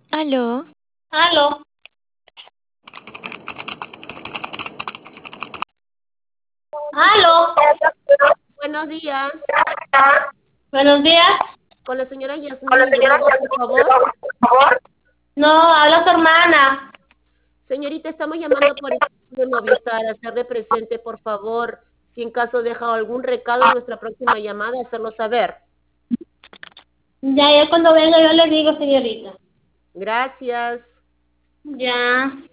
Aló, Aló, aló. Buenos días. Buenos días. Con la señora Yasmín Hidrobo, por favor. No, habla su hermana. Señorita, estamos llamando por el de Movistar, hacerle presente, por favor, si en caso deja algún recado en nuestra próxima llamada, hacerlo saber. Ya cuando venga yo le digo, señorita. Gracias. Ya.